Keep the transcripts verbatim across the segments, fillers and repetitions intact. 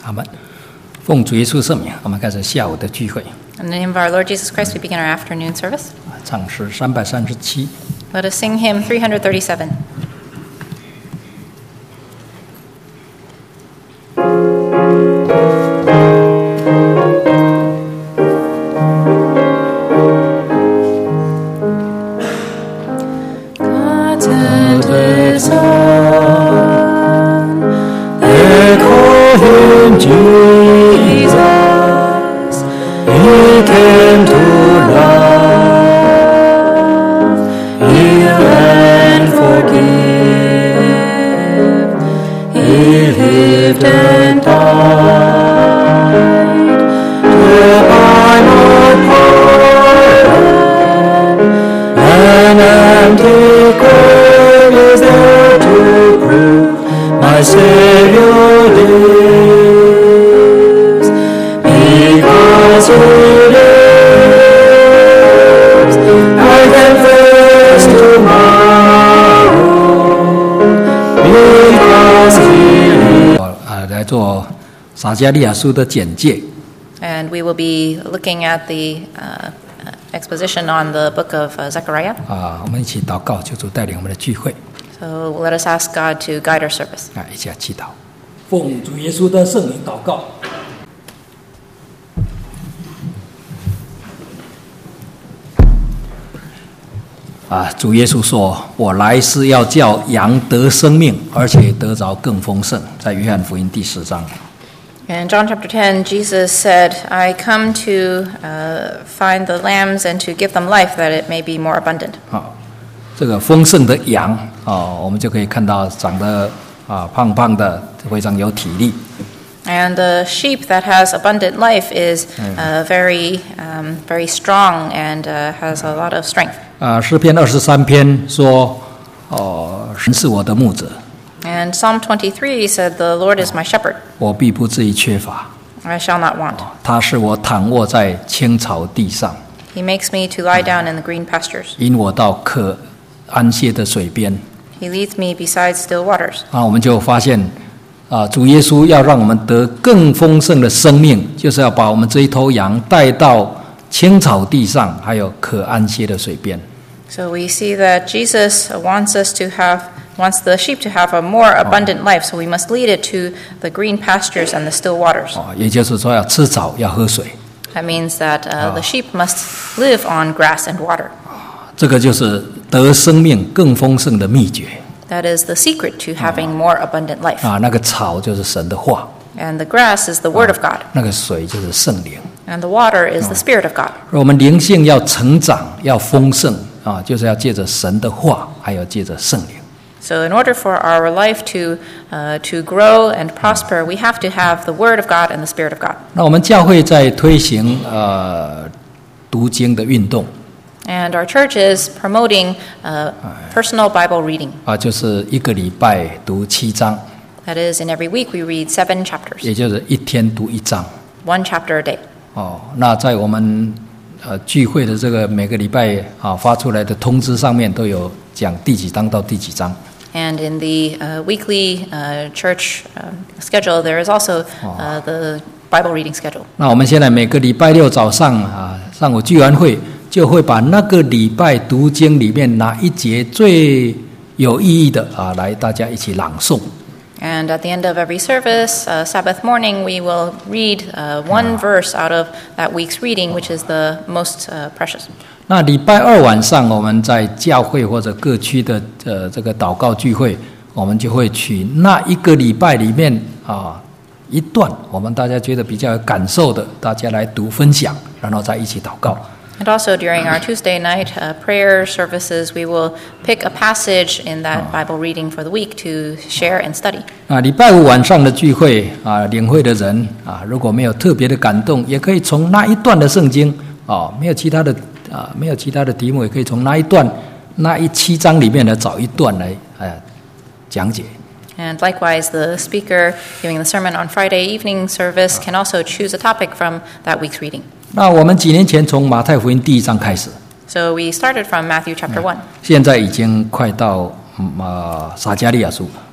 阿们。奉主耶稣圣名，我们开始下午的聚会。 In the name of our Lord Jesus Christ, we begin our afternoon service. 唱诗三百三十七。 Let us sing hymn three thirty-seven. Jesus, He came to love, heal and forgive. He lived and died to buy my pardon. An empty grave is there to prove my Savior lives. Because He lives, I can face tomorrow. Because He lives. 呃，来做撒迦利亚书的简介。 And we will be looking at the uh, exposition on the book of uh, Zechariah. 啊，我们一起祷告，求主带领我们的聚会。 So let us ask God to guide our service. 啊，一起来祈祷。奉主耶稣的圣名祷告。啊，主耶稣说：“我来是要叫羊得生命，而且得着更丰盛。”在约翰福音第十章。 In John chapter ten, Jesus said, I come to uh, find the lambs and to give them life that it may be more abundant. 好，这个丰盛的羊啊，我们就可以看到长得啊胖胖的，非常有体力。 And the sheep that has abundant life is uh, very, um, very strong and uh, has a lot of strength. 啊，诗篇二十三篇说：“哦，神是我的牧者， And Psalm twenty-three said, The Lord is my shepherd, 我必不至于缺乏。 I shall not want. 他使我躺卧在青草地上， He makes me to lie down in the green pastures. 引我到可安歇的水边。” He leads me beside still waters. 啊，我们就发现，啊，主耶稣要让我们得更丰盛的生命，就是要把我们这一头羊带到青草地上，还有可安歇的水边。 So we see that Jesus wants us to have, wants the sheep to have a more abundant life. So we must lead it to the green pastures and the still waters. 啊，也就是说要吃草，要喝水。 That means that uh, the sheep must live on grass and water. 这个就是得生命更丰盛的秘诀。 That is the secret to having more abundant life. 啊，那个草就是神的话， And the grass is the word of God. 那个水就是圣灵。 And the water is the Spirit of God. 我们灵性要成长，要丰盛啊，就是要借着神的话，还要借着圣灵。 So in order for our life to, uh, to grow and prosper, we have to have the word of God and the Spirit of God. 那我们教会在推行呃读经的运动 And our church is promoting uh, personal Bible reading. 啊，就是一个礼拜读七章， That is, in every week we read seven chapters, 也就是一天读一章。 one chapter a day. 哦，那在我们呃聚会的这个每个礼拜啊发出来的通知上面都有讲第几章到第几章。 And in the uh, weekly uh, church um, schedule, there is also uh, the Bible reading schedule. 那我们现在每个礼拜六早上啊上午聚完会，就会把那个礼拜读经里面哪一节最有意义的啊来大家一起朗诵。 And at the end of every service, uh, Sabbath morning, we will read uh, one verse out of that week's reading, which is the most uh, precious. 那礼拜二晚上，我们在教会或者各区的呃这个祷告聚会，我们就会取那一个礼拜里面啊一段，我们大家觉得比较有感受的，大家来读分享，然后再一起祷告。 And also during our Tuesday night uh, prayer services, we will pick a passage in that Bible reading for the week to share and study. 啊，礼拜五晚上的聚会啊，领会的人啊，如果没有特别的感动，也可以从那一段的圣经啊，没有其他的啊，没有其他的题目，也可以从那一段那一七章里面来找一段来呃讲解。 And likewise, the speaker giving the sermon on Friday evening service can also choose a topic from that week's reading. 那我们几年前从马太福音第一章开始， So we started from Matthew chapter one. 现在已经快到嗯呃撒迦利亚书。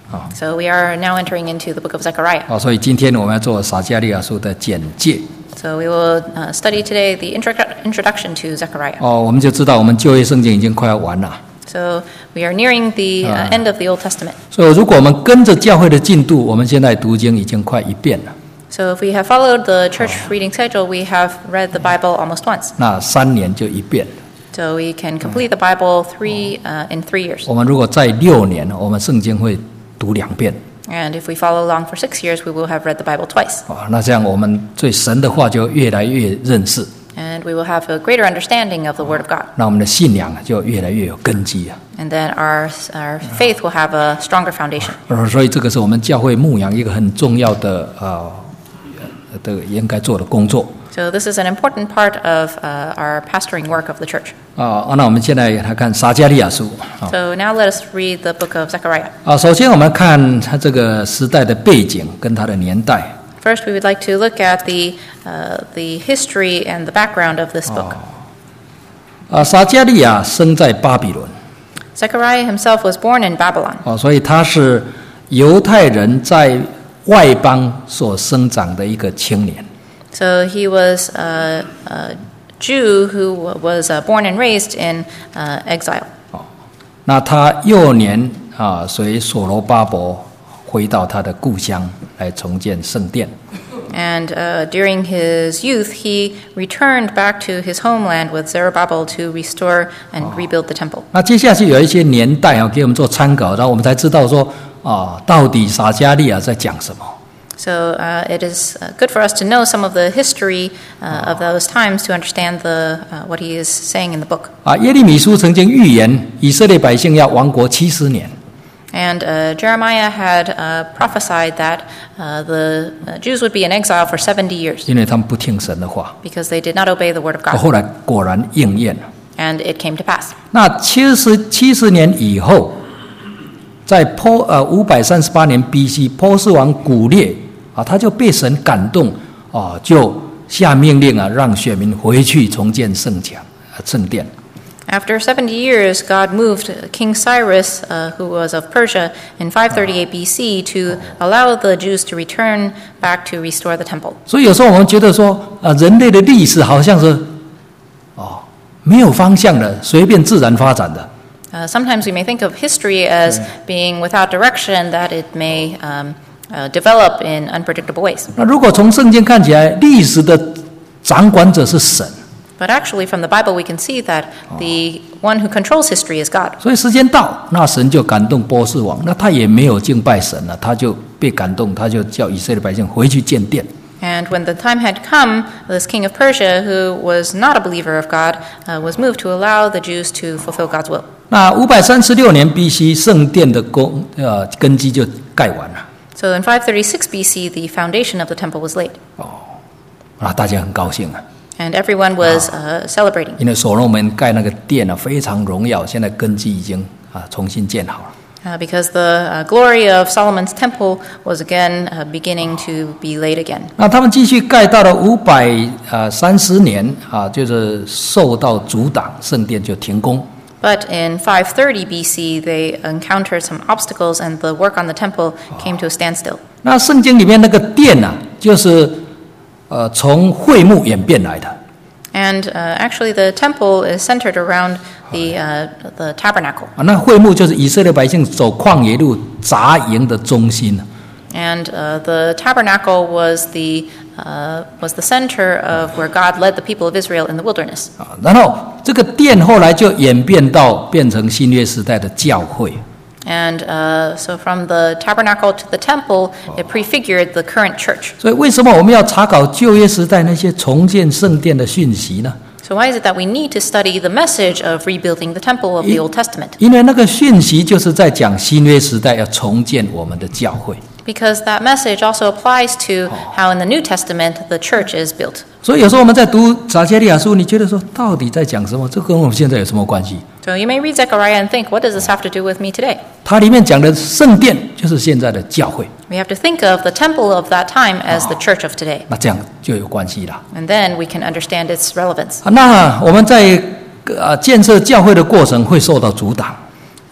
啊。 So we are now entering into the book of Zechariah. 哦，所以今天我们要做撒迦利亚书的简介。 So we will uh, study today the introdu- introduction to Zechariah. 哦，我们就知道我们旧约圣经已经快要完了。 So we are nearing the uh, end of the Old Testament. 所以如果我们跟着教会的进度，我们现在读经已经快一遍了。 So if we have followed the church reading schedule, we have read the Bible almost once. 那三年就一遍。 So we can complete the Bible three uh, in three years. 我们如果再六年，我们圣经会读两遍。 And if we follow along for six years, we will have read the Bible twice. 啊，那这样我们对神的话就越来越认识， And we will have a greater understanding of the Word of God. 那我们的信仰就越来越有根基啊。 And then our, our faith will have a stronger foundation. 呃所以这个是我们教会牧养一个很重要的呃的应该做的工作 So this is an important part of uh, our pastoring work of the church. 啊。那我们现在来看撒迦利亚书啊。 So now let us read the book of Zechariah. 啊，首先我们看它这个时代的背景跟它的年代。 First, we would like to look at the, uh, the history and the background of this book. 啊，撒迦利亚生在巴比伦 Zechariah himself was born in Babylon. 啊，所以他是犹太人在外邦所生长的一个青年。 So he was a, a Jew who was uh, born and raised in uh, exile. 那他幼年啊，随所罗巴伯回到他的故乡来重建圣殿。 And uh, during his youth, he returned back to his homeland with Zerubbabel to restore and rebuild the temple. 那接下去有一些年代啊，给我们做参考，然后我们才知道说啊，到底撒迦利亚在讲什么。 So uh, it is uh, good for us to know some of the history uh, of those times to understand the, uh, what he is saying in the book. 啊，耶利米书曾经预言以色列百姓要亡国七十年。 And uh, Jeremiah had uh, prophesied that uh, the uh, Jews would be in exile for seventy years 因为他们不听神的话， because they did not obey the word of 啊 God. 后来果然应验了。 And it came to pass. 那七十七十年以后，在波呃五百三十八年 B C， 波斯王古列啊，他就被神感动啊，就下命令啊，让选民回去重建圣墙、啊圣殿。 After seventy years, God moved King Cyrus, uh, who was of Persia, in five thirty-eight B C to allow the Jews to return back to restore the temple. 所以有时候我们觉得说啊，人类的历史好像是哦没有方向的，随便自然发展的。 Uh, sometimes we may think of history as being without direction, that it may um, uh, develop in unpredictable ways. 那如果从圣经看起来，历史的掌管者是神。 But actually, from the Bible, we can see that the one who controls history is God. 所以时间到，那神就感动波斯王，那他也没有敬拜神了，他就被感动，他就叫以色列百姓回去建殿。 And when the time had come, this king of Persia, who was not a believer of God, uh, was moved to allow the Jews to fulfill God's will. 那五百三十六年 B C， 圣殿的工呃根基就盖完了， So in five thirty-six B C, the foundation of the temple was laid. 啊，大家很高兴啊， And everyone was uh, celebrating 因为所罗门盖那个殿啊非常荣耀，现在根基已经啊重新建好了。 uh, because the uh, glory of Solomon's temple was again uh, beginning to be laid again. 那他们继续盖到了五百呃三十年啊，就是受到阻挡，圣殿就停工。 But in five thirty B C, they encountered some obstacles and the work on the temple came to a standstill. 那圣经里面那个殿啊，就是呃从会幕演变来的。 And uh, actually, the temple is centered around the, uh, the tabernacle. 啊，那会幕就是以色列百姓走旷野路扎营的中心。 And uh, the tabernacle was the, uh, was the center of where God led the people of Israel in the wilderness. 啊，然后这个殿后来就演变到变成新约时代的教会。 And uh, so from the tabernacle to the temple, it prefigured the current church. 所以为什么我们要查考旧约时代那些重建圣殿的讯息呢？ So why is it that we need to study the message of rebuilding the temple of the Old Testament? 因为那个讯息就是在讲新约时代要重建我们的教会。 Because that message also applies to how in the New Testament the church is built. 所以有时候我们在读撒迦利亚书，你觉得说到底在讲什么？这跟我们现在有什么关系？ So you may read Zechariah and think, what does this have to do with me today? 它里面讲的圣殿就是现在的教会， We have to think of the temple of that time as the church of today. 那这样就有关系了。 And then we can understand its relevance. 啊那我们在呃建设教会的过程会受到阻挡。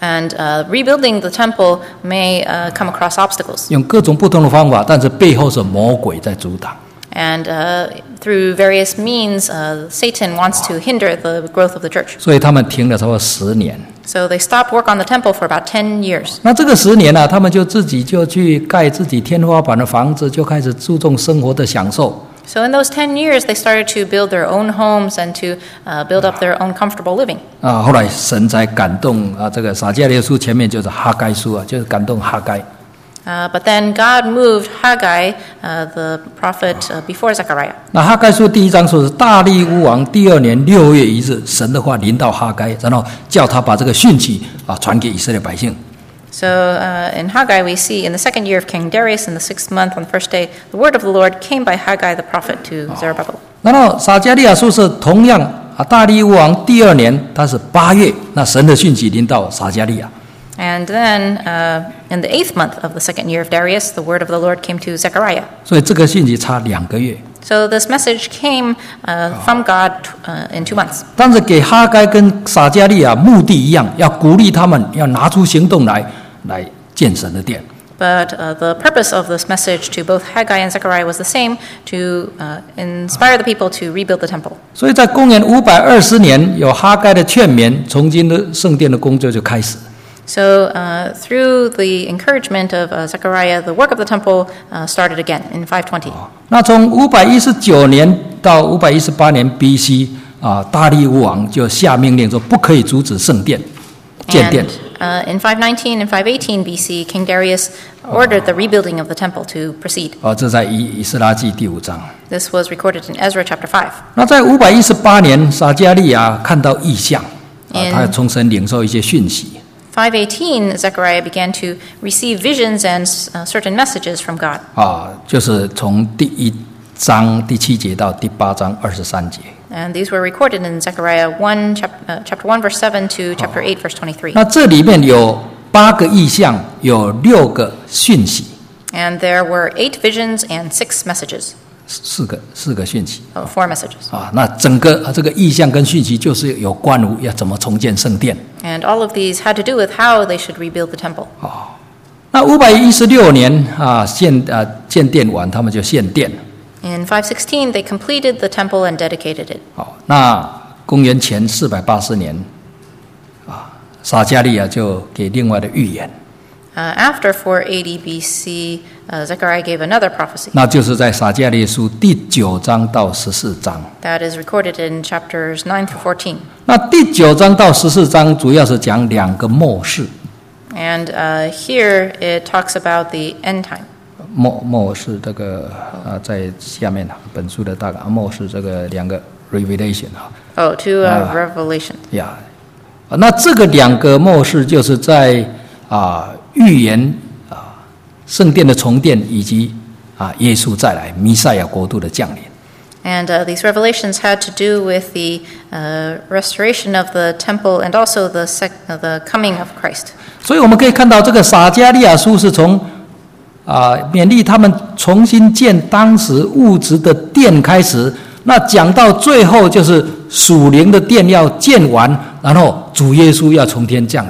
And uh, rebuilding the temple may uh, come across obstacles. 用各种不同的方法，但是背后是魔鬼在阻挡。 And uh, through various means, uh, Satan wants to hinder the growth of the church. 所以他们停了差不多十年。 So they stopped work on the temple for about ten years. 那这个十年呢、啊，他们就自己就去盖自己天花板的房子，就开始注重生活的享受。 So in those ten years, they started to build their own homes and to uh, build up their own comfortable living. 啊，后来神才感动啊，这个撒迦利亚书前面就是哈该书啊，就是感动哈该。 Uh, but then God moved Haggai, uh, the prophet, uh, before Zechariah. 那哈该书第一章说是大利乌王第二年六月一日，神的话临到哈该，然后叫他把这个讯息啊传给以色列百姓。 So uh, in Haggai, we see in the second year of King Darius, in the sixth month, on the first day, the word of the Lord came by Haggai the prophet to Zerubbabel. 然后撒迦利亚书是同样啊，大利乌王第二年，他是八月，那神的讯息临到撒迦利亚。 And then uh, in the eighth month of the second year of Darius, the word of the Lord came to Zechariah. 所以这个讯息差两个月。 So this message came uh, from God uh, in two months. 但是给哈该跟撒迦利亚目的一样，要鼓励他们要拿出行动来，来建神的殿。 But uh, the purpose of this message to both Haggai and Zechariah was the same, to uh, inspire the people to rebuild the temple. 所以在公元五百二十年，有哈该的劝勉，重新的圣殿的工作就开始。 So uh, through the encouragement of uh, Zechariah, the work of the temple uh, started again in five twenty. 那从五百一十九年到五百一十八年 B C 啊，大利乌王就下命令说，不可以阻止圣殿建殿。 And uh, in five nineteen and five eighteen B C, King Darius ordered the rebuilding of the temple to proceed. 哦，这在以以斯拉记第五章。 This was recorded in Ezra chapter five. 那在五百一十八年，撒迦利亚看到异象，啊， In- 他从神领受一些讯息。 five eighteen, Zechariah began to receive visions and uh, certain messages from God. 啊，就是从第一章第七节到第八章二十三节。 And these were recorded in Zechariah one, chap- uh, chapter one, verse seven to chapter eight, verse twenty-three. 那这里面有八个异象，有六个讯息， And there were eight visions and six messages. 四个四个讯息 Oh, four messages. 啊。那整个啊这个异象跟讯息就是有关乎要怎么重建圣殿。 And all of these had to do with how they should rebuild the temple. 那五百一十六年啊建啊建殿完，他们就献殿。 In five sixteen, they completed the temple and dedicated it. 好，那公元前四百八十年啊，撒迦利亚就给另外的预言。 Uh, after four eighty B C, uh, Zechariah gave another prophecy. 那就是在撒迦利亚书第九章到十四章。 That is recorded in chapters nine through fourteen. 那第九章到十四章主要是讲两个末世， And uh, here it talks about the end time. 末末世这个啊，在下面啊，本书的大纲末世这个两个 revelation 啊 Oh, to uh, Ah. Revelation. 呀，啊那这个两个末世就是在啊预言啊圣殿的重建以及啊耶稣再来弥赛亚国度的降临。 And uh, these revelations had to do with the uh, restoration of the temple and also the, sec- uh, the coming of Christ. 所以我们可以看到，这个撒迦利亚书是从啊勉励他们重新建当时物质的殿开始，那讲到最后就是属灵的殿要建完，然后主耶稣要从天降临。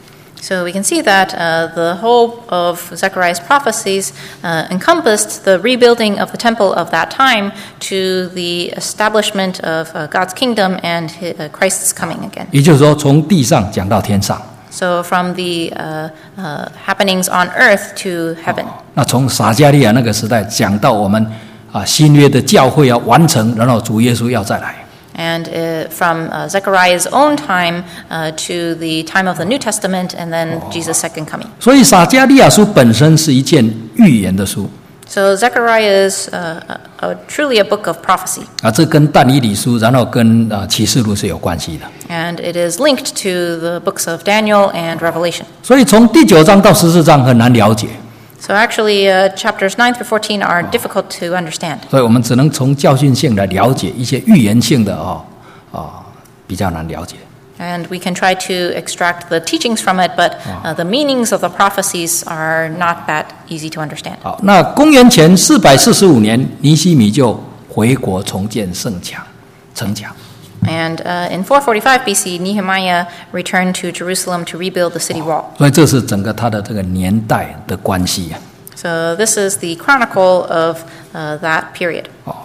So we can see that uh, the whole of Zechariah's prophecies uh, encompassed the rebuilding of the temple of that time to the establishment of uh, God's kingdom and hi- uh, Christ's coming again. 也就是说，从地上讲到天上。 So from the uh, uh, happenings on earth to heaven. 那从撒迦利亚那个时代讲到我们啊新约的教会要完成，然后主耶稣要再来。 And uh, from uh, Zechariah's own time uh, to the time of the New Testament and then Jesus' second coming. 所以撒迦利亚书本身是一件预言的书 So Zechariah is uh, a, a, truly a book of prophecy. 啊，这跟但以理书，然后跟啊启示录是有关系的。 And it is linked to the books of Daniel and Revelation. 所以从第九章到十四章很难了解， So actually, uh, chapters nine through fourteen are difficult to understand. 所以我们只能从教训性来了解一些预言性的哦啊比较难了解。 And we can try to extract the teachings from it, but uh, the meanings of the prophecies are not that easy to understand. 好，那公元前四百四十五年，尼希米就回国重建圣墙城墙。 And uh, in four forty-five B C, Nehemiah returned to Jerusalem to rebuild the city wall. 所以这是整个它的这个年代的关系啊。 So this is the chronicle of uh, that period.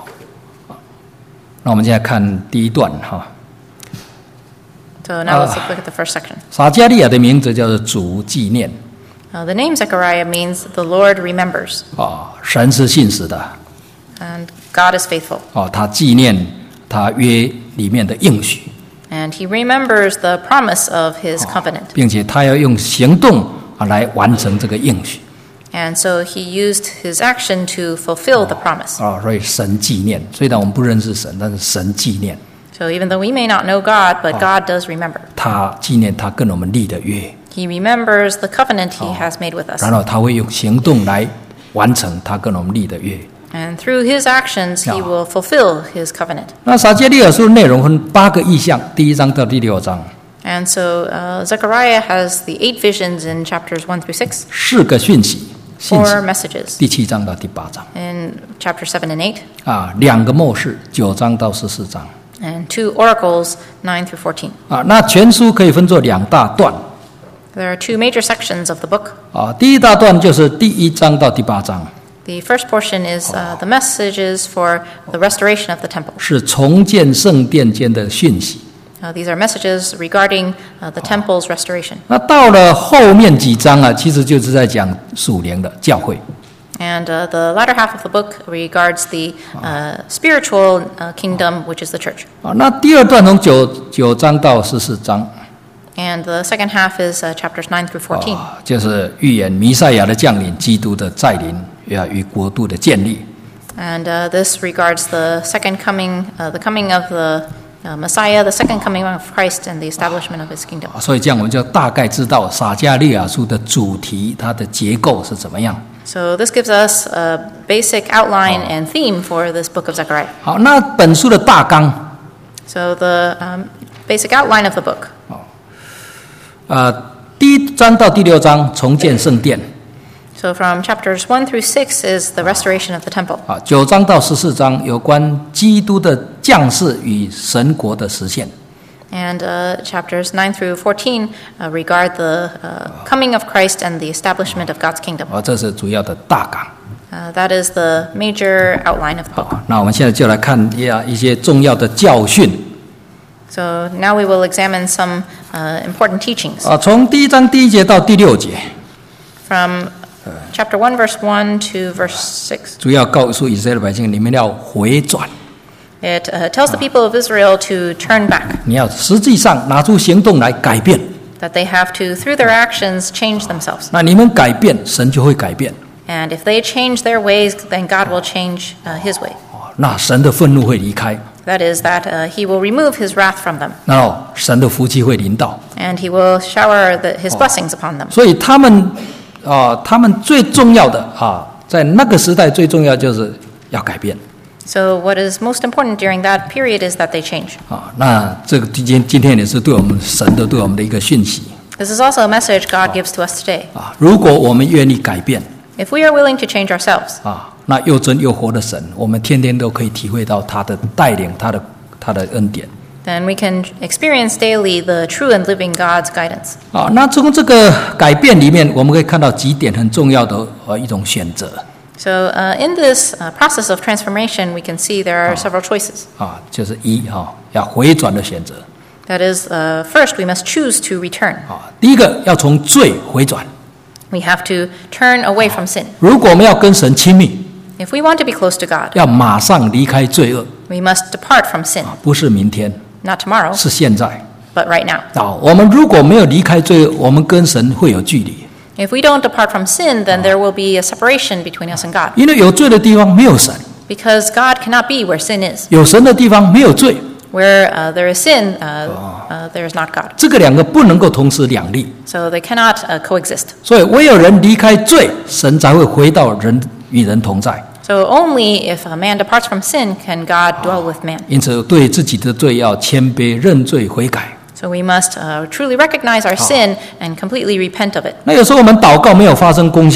那我们现在看第一段哈。 So now let's look at the first section. 撒迦利亚的名字叫做主纪念。 Uh, the name Zechariah means the Lord remembers. 啊，神是信实的。 And God is faithful. 哦，他纪念他约里面的应许。 And he remembers the promise of his covenant. 并且他要用行动啊来完成这个应许。 And so he used his action to fulfill the promise. 啊，所以神纪念，虽然我们不认识神，但是神纪念。 So even though we may not know God, but God does remember. 他纪念他跟我们立的约。 He remembers the covenant he has made with us. 然后他会用行动来完成他跟我们立的约。 And through his actions, he will fulfill his covenant. 那撒迦利亚书的内容分八个意象，第一章到第六章。 And so uh, Zechariah has the eight visions in chapters one through six. 四个讯息，信息 Four messages 第七章到第八章。 in chapter seven and eight. 啊，两个末世，九章到十四章。 And two oracles, nine through fourteen. 啊，那全书可以分作两大段。 There are two major sections of the book. 啊，第一大段就是第一章到第八章， The first portion is uh, the messages for the restoration of the temple. 是重建圣殿间的讯息。 Uh, these are messages regarding uh, the temple's restoration. 那到了后面几章啊，其实就是在讲属灵的教会。 And uh, the latter half of the book regards the uh, spiritual uh, kingdom, which is the church. 啊，那第二段从九九章到十四章， And the second half is uh, chapters nine through fourteen. 啊，就是预言弥赛亚的降临、基督的再临，呀，与国度的建立。 And uh, this regards the second coming, uh, the coming of the uh, Messiah, the second coming of Christ, and the establishment of his kingdom. 啊，所以这样我们就大概知道撒迦利亚书的主题，它的结构是怎么样。 So this gives us a basic outline and theme for this book of Zechariah. 好，那本书的大纲， So the um, basic outline of the book. 呃，第一章到第六章重建圣殿， So from chapters one through six is the restoration of the temple. 啊，九章到十四章有关基督的降世与神国的实现。 And uh, chapters nine through fourteen uh, regard the uh, coming of Christ and the establishment of God's kingdom. 啊，这是主要的大纲。 Uh, that is the major outline of the book. 好，那我们现在就来看一下一些重要的教训。 So now we will examine some uh, important teachings. 啊，从第一章第一节到第六节， From chapter one, verse one to verse six. 主要告诉以色列百姓，你们要回转， It uh, tells the people of Israel to turn back, 你要实际上拿出行动来改变。 that they have to, through their actions, change themselves. 那你们改变，神就会改变。 And if they change their ways, then God will change uh, his way. 哦，那神的愤怒会离开， That is, that uh, he will remove his wrath from them, 然后神的福气会临到。 and he will shower the, his blessings upon them. 所以他们啊、呃，他们最重要的啊，在那个时代最重要就是要改变 So what is most important during that period is that they change. 啊。那这个今今天也是对我们神的对我们的一个讯息 This is also a message God gives to us today. 啊。如果我们愿意改变 If we are willing to change ourselves, 啊，那又真又活的神，我们天天都可以体会到他的带领，他的他的恩典 then we can experience daily the true and living God's guidance. 啊。那从这个改变里面，我们可以看到几点很重要的呃一种选择 So uh, in this uh, process of transformation, we can see there are several choices. 啊，就是一哈、要回转的选择 That is, uh, first, we must choose to return. 啊。第一个要从罪回转， We have to turn away from sin. 如果我们要跟神亲密， If we want to be close to God, 要马上离开罪恶， we must depart from sin. 不是明天， Not tomorrow, 是现在 but right now. 啊。我们如果没有离开罪恶，我们跟神会有距离， If we don't depart from sin, then there will be a separation between us and God. 因为有罪的地方没有神， Because God cannot be where sin is. 有神的地方没有罪， Where uh, there is sin, uh, uh, there is not God. 这个两个不能够同时两立。 So they cannot uh, coexist. 所以唯有人离开罪，神才会回到人与人同在。 So only if a man departs from sin can God dwell with man. 因此，对自己的罪要谦卑认罪悔改。 So we must uh, truly recognize our sin and completely repent of it. 那有时候我们祷告没有发生功效，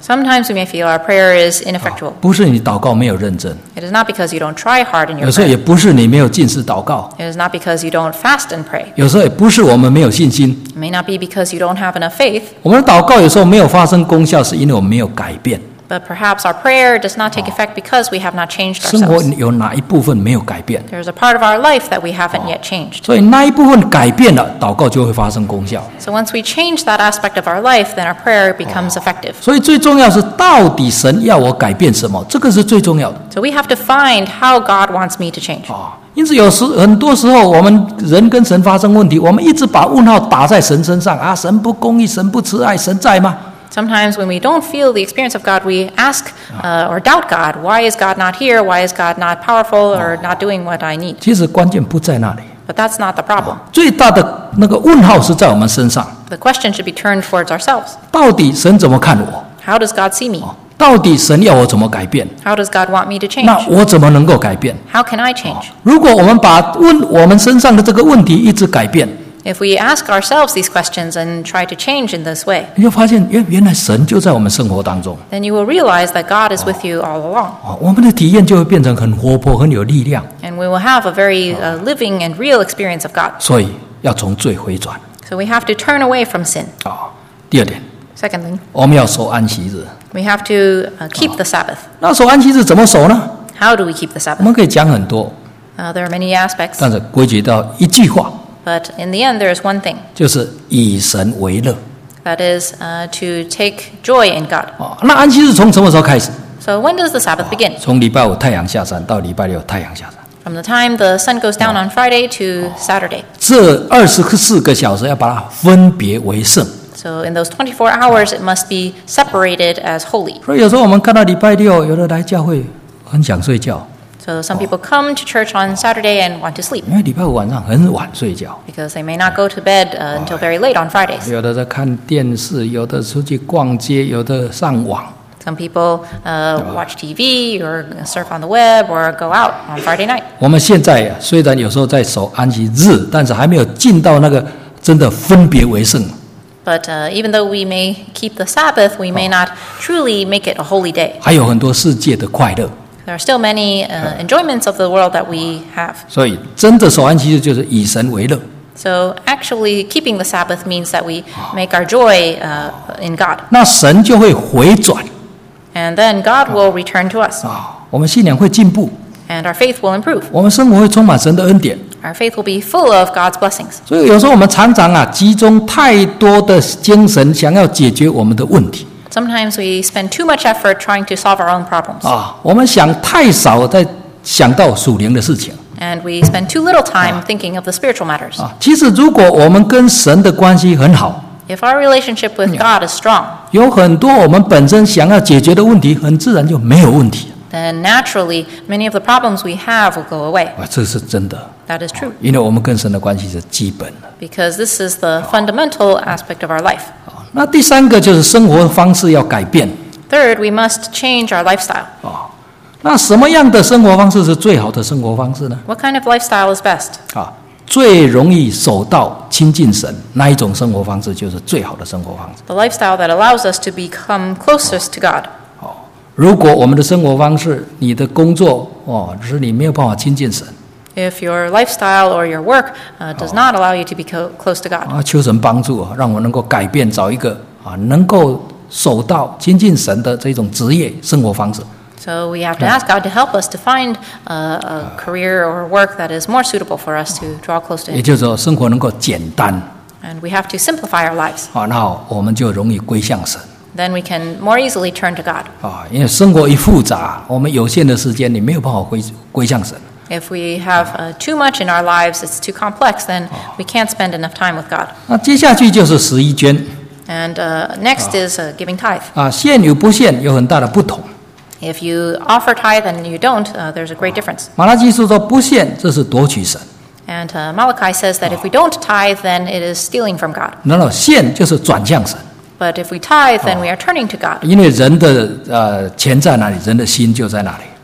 Sometimes we may feel our prayer is ineffectual. 不是你祷告没有认真， It is not because you don't try hard in 有 your 时候也 prayer. 不是你没有禁食祷告， It is not because you don't fast and pray. 有时候也不是我们没有信心。 It may not be because you don't have enough faith, 我们的祷告有时候没有发生功效，是因为我们没有改变。 but perhaps our prayer does not take effect because we have not changed 生活 ourselves. 有哪一部分没有改变？ There's a part of our life that we haven't yet changed. 所以那一部分改变了，祷告就会发生功效。 So once we change that aspect of our life, then our prayer becomes effective. 所以最重要是，到底神要我改变什么？这个是最重要的。 So we have to find how God wants me to change. 啊，因此有时很多时候，我们人跟神发生问题，我们一直把问号打在神身上啊，神不公义，神不慈爱，神在吗？ Sometimes when we don't feel the experience of God, we ask uh, or doubt God. Why is God not here? Why is God not powerful or not doing what I need? 其实关键不在那里， But that's not the problem. 最大的那个问号是在我们身上。 The question should be turned towards ourselves. 到底神怎么看我？ How does God see me? 到底神要我怎么改变？ How does God want me to 那 change? 我怎么能够改变？ How can I change? 如果我们把问我们身上的这个问题一直改变， If we ask ourselves these questions and try to change in this way, 你就发现，原原来神就在我们生活当中。 then you will realize that God is with you all along. 哦，我们的体验就会变成很活泼、很有力量。 And we will have a very uh, living and real experience of God. 所以要从罪回转。 So we have to turn away from sin. 啊，第二点， Secondly, 我们要守安息日。 we have to uh, keep the Sabbath. 那守安息日怎么守呢？ How do we keep the 我 Sabbath? 们可以讲很多， Uh, there are many aspects, 但是归结到一句话， but in the end, there is one thing. 就是以神为乐。 That is uh, to take joy in God. 啊，那安息日从什么时候开始？ So when does the Sabbath begin? 从礼拜五太阳下山到礼拜六太阳下山， From the time the sun goes down on Friday to Saturday. 这二十四个小时要把它分别为圣。 So in those twenty-four hours, it must be separated as holy. 所以有时候我们看到礼拜六，有的来教会很想睡觉， So some people come to church on Saturday and want to sleep 因为礼拜五晚上很晚睡觉。 because they may not go to bed uh, until very late on Fridays. 有的在看电视，有的出去逛街，有的上网。 Some people uh, watch T V or surf on the web or go out on Friday night. 我们现在啊，虽然有时候在守安息日，但是还没有进到那个真的分别为圣。 But uh, even though we may keep the Sabbath, we may not truly make it a holy day. 还有很多世界的快乐， There are still many uh, enjoyments of the world that we have. 所以真的守安息日就是以神为乐。 So actually, keeping the Sabbath means that we make our joy uh, in God. 那神就会回转 And then God will return to us, 啊，我们信仰会进步， and our faith will improve. 我们生活会充满神的恩典。 Our faith will be full of God's blessings. 所以有时候我们常常啊，集中太多的精神，想要解决我们的问题 Sometimes we spend too much effort trying to solve our own problems, 啊，我们想太少在想到属灵的事情 and we spend too little time thinking of the spiritual matters. 啊。其实如果我们跟神的关系很好， If our relationship with God is strong, 有很多我们本身想要解决的问题，很自然就没有问题 then naturally many of the problems we have will go away. 啊，这是真的， That is true, 因为我们跟神的关系是基本的。 because this is the fundamental aspect of our life. 啊那第三个就是生活方式要改变 Third, we must change our lifestyle. 啊。那什么样的生活方式是最好的生活方式呢？ What kind of lifestyle is best? 啊，最容易守到亲近神那一种生活方式，就是最好的生活方式。 The lifestyle that allows us to become closest to God. 如果我们的生活方式、你的工作哦，是你没有办法亲近神 If your lifestyle or your work uh, does not allow you to be co- close to God, 啊，求神帮助啊，让我们能够改变，找一个啊能够守到亲近神的这种职业生活方式。 so we have to ask God to help us to find uh, a career or work that is more suitable for us to draw close to 也 Him. 就是说，生活能够简单 And we have to simplify our lives. 啊，那我们就容易归向神 Then we can more easily turn to God. 啊。因为生活一复杂，我们有限的时间，你没有办法归归向神。 If we have uh, too much in our lives, it's too complex, then we can't spend enough time with God. 那接下去就是十一捐 And uh, next is uh, giving tithe. 啊，献与不献有很大的不同。 If you offer tithe and you don't, uh, there's a great difference. 马拉基书说不献，这是夺取神； And uh, Malachi says that if we don't tithe, then it is stealing from God. 然后献就是转向神。 But if we tithe, then we are turning to God. 因为人的呃钱在哪里，人的心就在哪里。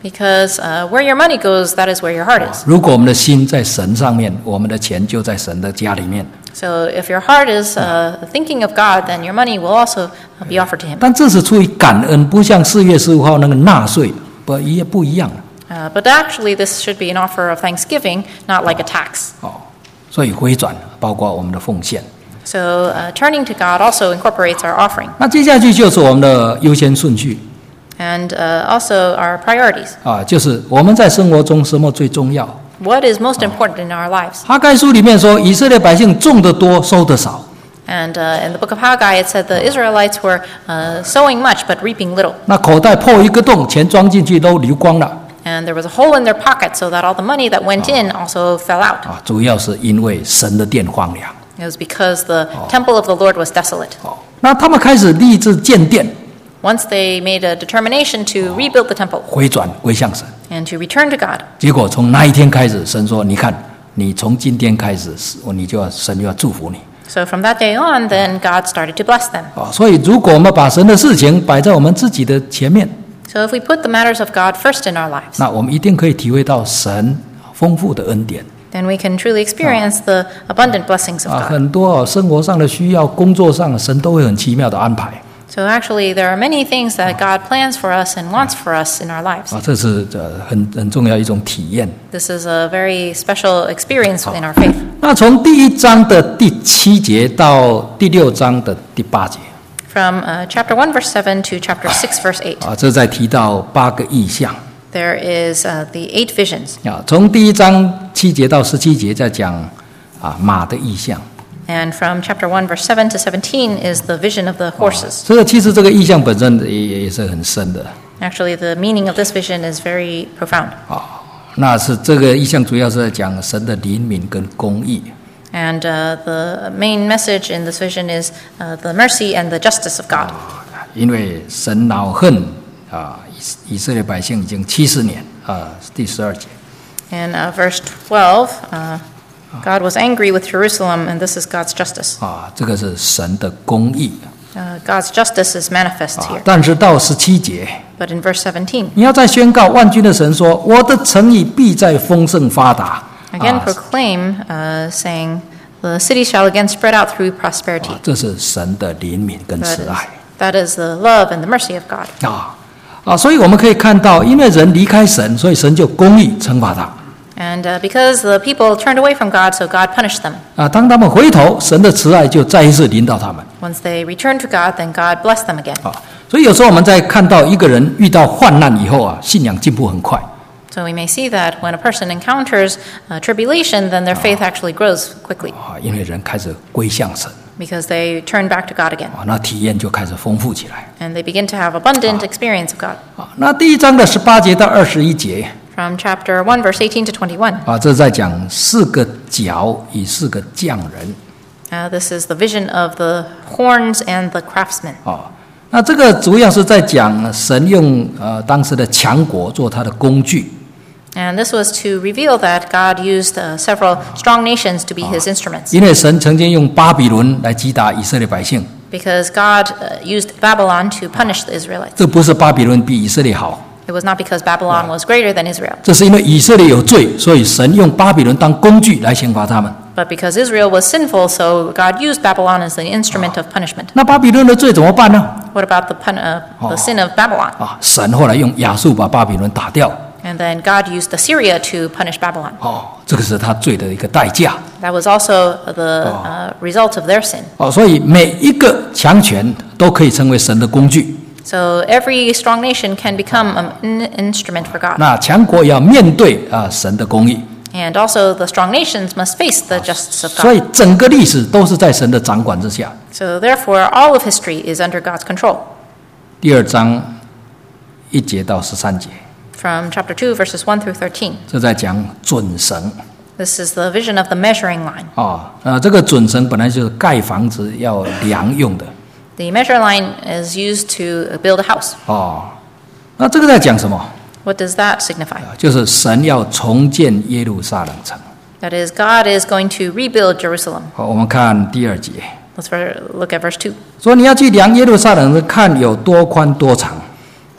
Because uh, where your money goes, that is where your heart is. 如果我们的心在神上面，我们的钱就在神的家里面。 So if your heart is uh, thinking of God, then your money will also be offered to Him. 但这是出于感恩，不像四月十五号那个纳税，不一不一样。 Uh, but actually, this should be an offer of thanksgiving, not like a tax. 哦，所以回转包括我们的奉献。 So uh, turning to God also incorporates our offering. 那接下去就是我们的优先顺序。 And uh, also our priorities. 啊，就是我们在生活中什么最重要？ What is most important in our lives? 哈该书里面说，以色列百姓种得多，收得少。 And uh, in the book of Haggai, it said the Israelites were uh, sowing much but reaping little. 那口袋破一个洞，钱装进去都流光了。 And there was a hole in their pocket so that all the money that went in also fell out. 啊，主要是因为神的殿荒凉。 It was because the temple of the Lord was desolate. 哦，那他们开始立志建殿， Once they made a determination to rebuild the temple 回转归向神。 and to return to God. 结果从那一天开始，神说：“你看，你从今天开始，你就要神就要祝福你。” So from that day on, then God started to bless them. 啊，所以如果我们把神的事情摆在我们自己的前面， So if we put the matters of God first in our lives, 那我们一定可以体会到神丰富的恩典。 then we can truly experience the abundant blessings of 啊， God. 很多生活上的需要、工作上，神都会很奇妙的安排。 So actually, there are many things that God plans for us and wants for us in our lives. 啊，这是呃很很重要一种体验。 This is a very special experience in our faith. 那从第一章的第七节到第六章的第八节， From uh, chapter one, verse seven to chapter six, verse eight, 啊，这在提到八个意象。 there is uh, the eight visions. 啊，从第一章七节到十七节在讲啊马的意象。 And from chapter one, verse seven to seventeen is the vision of the horses. 这个其实这个意象本身也也是很深的。 Actually, the meaning of this vision is very profound. 啊，那是这个意象主要是在讲神的怜悯跟公义。 And uh, the main message in this vision is uh, the mercy and the justice of God. 因为神恼恨啊以以色列百姓已经七十年啊，第十二节。 In uh, verse twelve, uh, God was angry with Jerusalem, and this is God's justice. 啊，这个是神的公义。 Uh, God's justice is manifest 啊 here.， 但是到十七节， But in verse seventeen, 你要再宣告万军的神说：“我的城邑必在丰盛发达。” again 啊， proclaim, uh, saying, the city shall again spread out through prosperity. 这是神的怜悯跟 That 慈 is, 爱 that is the love and the mercy of God. 啊啊！所以我们可以看到，因为人离开神，所以神就公义惩罚他。 And uh, because the people turned away from God, so God punished them. 啊，当他们回头，神的慈爱就再一次临到他们。 Once they returned to God, then God blessed them again. 啊，所以有时候我们在看到一个人遇到患难以后啊，信仰进步很快。 So we may see that when a person encounters uh, tribulation, then their faith actually grows quickly 啊，因为人开始归向神 because they turn back to God again. 啊，那体验就开始丰富起来 And they begin to have abundant experience of God. 啊。那第一章的十八节到二十一节 From chapter one, verse eighteen to twenty-one, 啊，这是在讲四个角与四个匠人 uh, this is the vision of the horns and the craftsmen. 啊。那这个主要是在讲神用呃当时的强国做他的工具 And this was to reveal that God used uh, several strong nations to be his instruments. 因为神曾经用巴比伦来击打以色列百姓， Because God uh, used Babylon to punish the Israelites. 这不是巴比伦比以色列好， It was not because Babylon was greater than Israel, 这是因为以色列有罪，所以神用巴比伦当工具来刑罚他们。 but because Israel was sinful, so God used Babylon as the instrument of punishment. 那巴比伦的罪怎么办呢？ What about the, pun- uh, the sin of Babylon? 啊，神后来用亚述把巴比伦打掉， And then God used Assyria to punish Babylon. 哦，这个是他罪的一个代价。 That was also the uh, result of their sin. 哦，所以每一个强权都可以成为神的工具。 So every strong nation can become an instrument for God. 那强国也要面对啊神的公义， And also the strong nations must face the justice of 所 God. 以整个历史都是在神的掌管之下。 So therefore, all of history is under God's control. 第二章一节到十三节， From chapter two, verses one through thirteen, 这在讲准绳 this is the vision of the measuring line. 啊。呃，这个准绳本来就是盖房子要量用的 The measure line is used to build a house. 哦。那这个在讲什么？ What does that signify? 就是神要重建耶路撒冷城。 That is, God is going to rebuild Jerusalem. 好，我们看第二节， Let's ver- look at verse two. 说你要去量耶路撒冷，看有多宽多长。 Uh,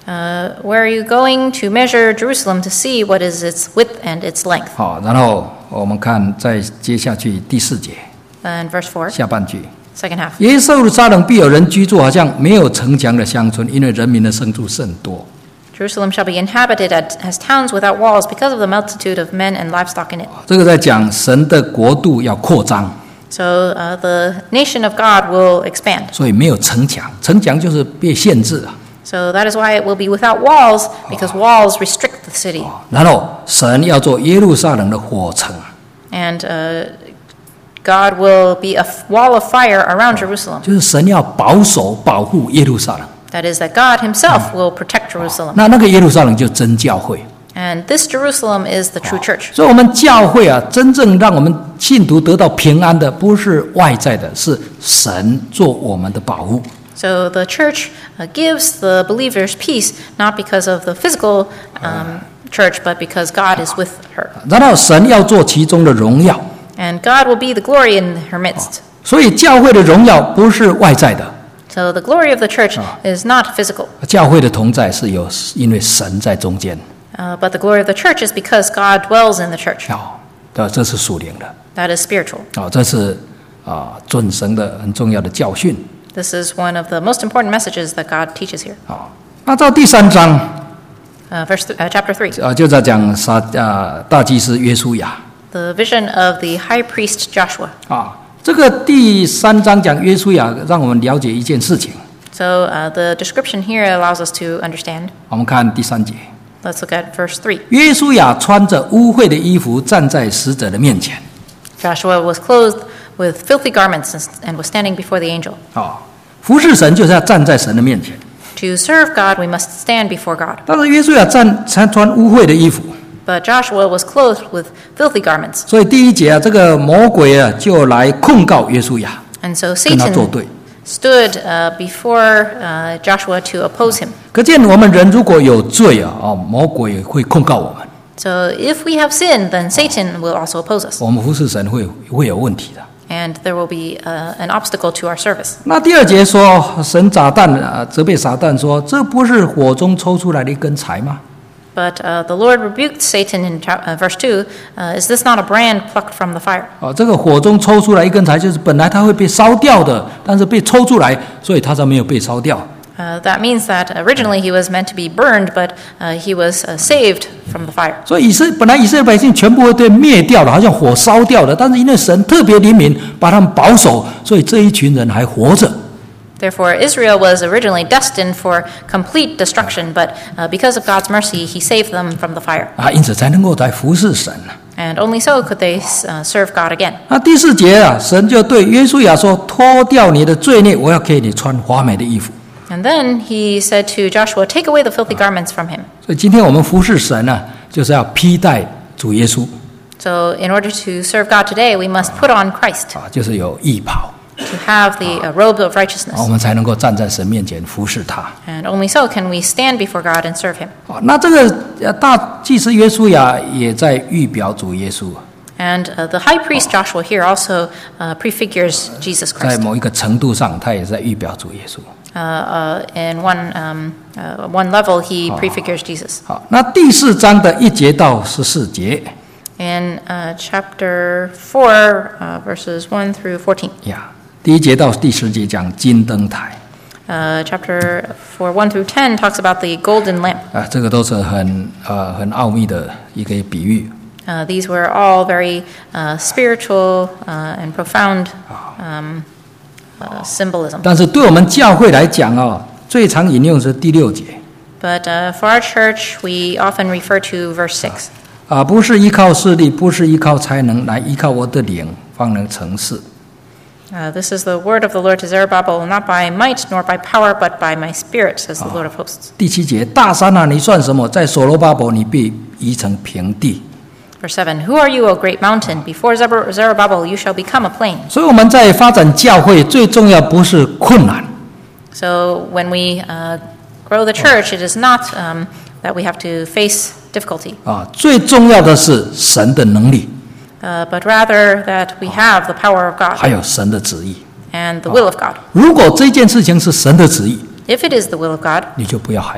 Uh, where are you going to measure Jerusalem to see what is its width and its length? 好，然后我们看再接下去第四节 And verse four, 下半句。 second half. 耶路撒冷必有人居住，好像没有城墙的乡村，因为人民的牲畜甚多。 Jerusalem shall be inhabited as towns without walls because of the multitude of men and livestock in it. 这个在讲神的国度要扩张， So uh, the nation of God will expand. 所以没有城墙，城墙就是被限制了。 So that is why it will be without walls, because walls restrict the city. 然后神要做耶路撒冷的火城， And uh, God will be a f- wall of fire around Jerusalem. 就是神要保守保护耶路撒冷。 That is that God himself will protect Jerusalem. 那那个耶路撒冷就真教会。 And this Jerusalem is the true church. 所以，我们教会啊，真正让我们信徒得到平安的，不是外在的，是神做我们的保护。 So the church uh, gives the believers peace, not because of the physical um, church, but because God is with her. 然后，神要做其中的荣耀。 And God will be the glory in her midst. 所以，教会的荣耀不是外在的， So the glory of the church is not physical, 教会的同在是有因为神在中间。 uh, but the glory of the church is because God dwells in the church. 好，这这是属灵的。 That is spiritual. 好，这是啊准绳的很重要的教训。 This is one of the most important messages that God teaches here. 好，那到第三章 Uh, verse th- uh, chapter three, 啊，就在讲撒啊大祭司约书亚 the vision of the high priest Joshua. 啊。这个第三章讲约书亚，让我们了解一件事情。 So uh, the description here allows us to understand. 我们看第三节， Let's look at verse three. 约书亚穿着污秽的衣服站在使者的面前。 Joshua was clothed with filthy garments and- and was standing before the angel. 啊，服侍神就是要站在神的面前。 To serve God, we must stand before God. 但是约书亚站穿穿污秽的衣服， But Joshua was clothed with filthy garments. 所以第一节啊，这个魔鬼啊就来控告约书亚， And so 跟他作 Satan 对。 stood uh, before uh, Joshua to oppose him. 可见我们人如果有罪啊，哦，魔鬼会控告我们， So if we have sinned, then Satan will also oppose us. 我们服侍神会会有问题的。 And there will be uh, an obstacle to our service. 那第二节说，神撒旦啊责备撒旦说，这不是火中抽出来的一根柴吗？ But uh, the Lord rebuked Satan in cha- uh, verse two. Uh, is this not a brand plucked from the fire? 哦，这个火中抽出来一根柴，就是本来它会被烧掉的，但是被抽出来，所以它才没有被烧掉。 Uh, that means that originally he was meant to be burned, but uh, he was uh, saved from the fire. 所以以色本来以色列百姓全部会被灭掉了，好像火烧掉了，但是因为神特别怜悯，把他们保守，所以这一群人还活着。 Therefore, Israel was originally destined for complete destruction, but uh, because of God's mercy, he saved them from the fire. 啊，因此才能够来服侍神。 And only so could they uh, serve God again. 那第四节啊，神就对约书亚说：“脱掉你的罪孽，我要给你穿华美的衣服。” And then he said to Joshua, take away the filthy garments from him. 所以今天我们服侍神呢、就是要披戴主耶稣 So in order to serve God today, we must put on Christ, 啊，就是有义袍， to have the uh, robe of 啊，我 righteousness. 们才能够站在神面前服侍他。 And only so can we stand before God and serve him. 啊，那这个呃大祭司约书亚也在预表主耶稣， And uh, the high priest Joshua here also uh, prefigures Jesus 在 Christ. 某一个程度上，他也在预表主耶稣。 Uh, uh, in one, um, uh, one level, he prefigures Jesus. 好，那第四章的一节到十四节 In uh, chapter four, uh, verses one through fourteen. 呀，第一节到第十节讲金灯台 Uh, chapter four, one through ten talks about the golden lamp. 啊，这个都是很呃很奥秘的一个比喻。 Uh, these were all very uh, spiritual uh, and profound um, uh, symbolism. 但是对我们教会来讲哦，最常引用是第六节 But uh, for our church, we often refer to verse six. 啊，不是依靠势力，不是依靠才能，来依靠我的灵，方能成事。 Uh, this is the word of the Lord to Zerubbabel, not by might nor by power, but by my spirit, says the Lord of hosts. 第七节，大山啊，你算什么？在所罗巴伯，你必移成平地。 Verse seven, who are you, O great mountain? Before Zer- Zerubbabel, you shall become a plain. 所以我们在发展教会，最重要不是困难， So when we uh, grow the church, it is not um, that we have to face difficulty, 啊，最重要的是神的能力， uh, but rather that we have the power of God 还有神的旨意。 and the will of God. 如果这件事情是神的旨意， If it is the will of God, 你就不要害怕，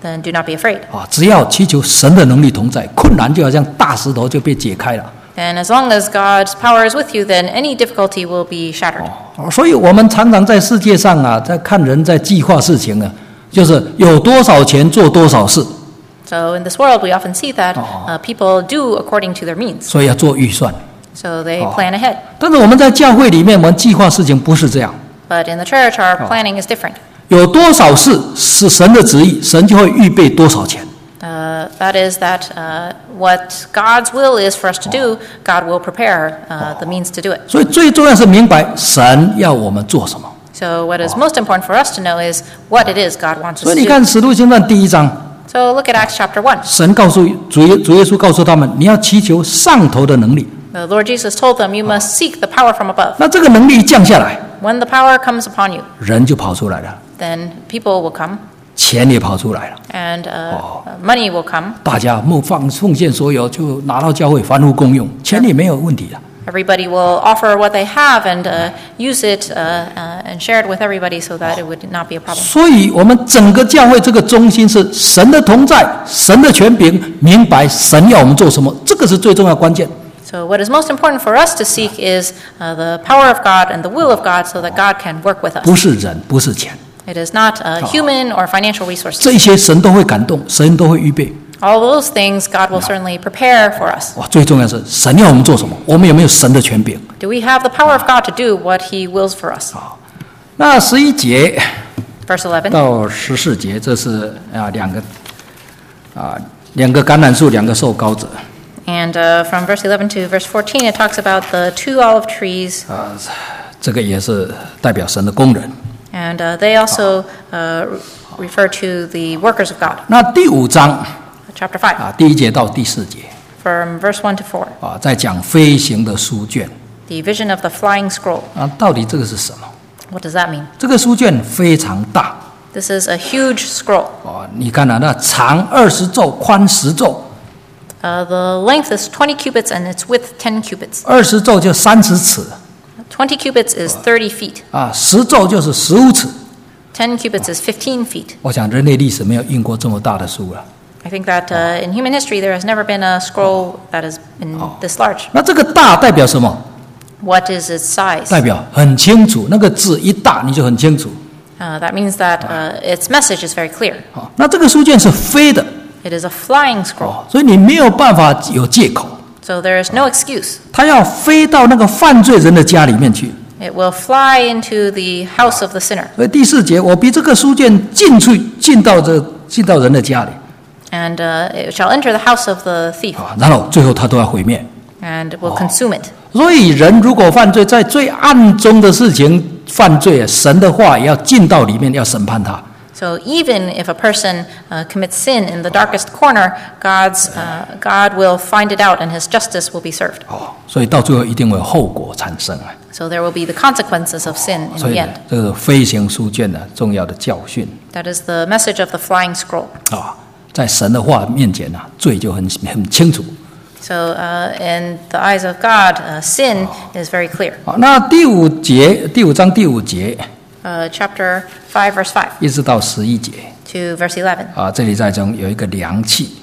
then do not be afraid. 啊，只要祈求神的能力同在，困难就好像大石头就被解开了。 And as long as God's power is with you, then any difficulty will be shattered. 哦，所以我们常常在世界上啊，在看人在计划事情啊，就是有多少钱做多少事， So in this world, we often see that uh, people do according to their means. 所以要做预算。 So they plan ahead. 但是我们在教会里面，我们计划事情不是这样。 But in the church, our planning is different. 有多少事是神的旨意，神就会预备多少钱。 Uh, that is that uh, what God's will is for us to do, God will prepare uh, the means to do it. 所以最重要是明白神要我们做什么。 So what is most important for us to know is what it is God wants 所 us 以 to 你 do. 看《使徒行传》第一章， So look at Acts chapter one. 神告诉主耶主耶稣告诉他们，你要祈求上头的能力。 The Lord Jesus told them, you must seek the power from above. 那这个能力一降下来， When the power comes upon you, 人就跑出来了， then people will come, 钱也跑出来了， and uh, uh, money will come. 大家奉放奉献所有，就拿到教会凡物公用，钱也没有问题了。 Everybody will offer what they have and uh, use it uh, uh, and share it with everybody so that it would not be a problem. 所以，我们整个教会这个中心是神的同在，神的权柄，明白神要我们做什么，这个是最重要关键。 So what is most important for us to seek is uh, the power of God and the will of God so that God can work with us. 不是人，不是钱， It is not uh, human or financial resources. 这些神都会感动，神都会预备。 All those things God will certainly prepare for us. 哇，最重要是神要我们做什么，我们有没有神的权柄？ Do we have the power of God to do what He wills for us? 那十一节 Verse eleven. 到十四节，这是啊两个啊两个橄榄树，两个受膏者 And uh, from verse eleven to verse fourteen, it talks about the two olive trees, 啊，这个也是代表神的工人。 and uh, they also uh, refer to the workers of God. 那第五章 Chapter five, 啊第一节到第四节 from verse one to four, 啊，在讲飞行的书卷 the vision of the flying scroll. 啊，到底这个是什么？ What does that mean? 这个书卷非常大 This is a huge scroll. 啊，你看啊，那长二十肘，宽十肘， Uh, the length is twenty cubits and its width ten cubits. 二十肘就三十尺 twenty cubits is thirty feet. 啊，十肘就是十五尺。 ten cubits is fifteen feet. 我想人类历史没有印过这么大的书了。 I think that uh, in human history there has never been a scroll that has been this large. 那这个大代表什么？ What is its size? 代表很清楚，那个字一大你就很清楚。 Uh, that means that uh, its message is very clear. 好，那这个书卷是飞的， It is a flying scroll, 哦，所以你没有办法有借口， so there is no excuse. 它要飞到那个犯罪人的家里面去。 It will fly into the house of the sinner. 所以第四节，我比这个书卷进去，进到这进到人的家里 And uh, it shall enter the house of the thief, 啊，然后最后他都要毁灭。 and will consume it. 所以人如果犯罪，在最暗中的事情犯罪，神的话也要进到里面，要审判他。 So even if a person uh, commits sin in the darkest corner, God's uh, God will find it out, and His justice will be served. 哦，所以到最后一定会有后果产生啊。 So there will be the consequences of sin in 所 the 以 end. 这个飞行书卷的重要的教训 That is the message of the flying scroll. 啊，在神的话面前啊，罪就很很清楚。 So uh, in the eyes of God, uh, sin is very clear. 好，那第五节，第五章第五节 Uh, chapter five, verse five 一直到十一节 to verse eleven. 啊，这里在中有一个量器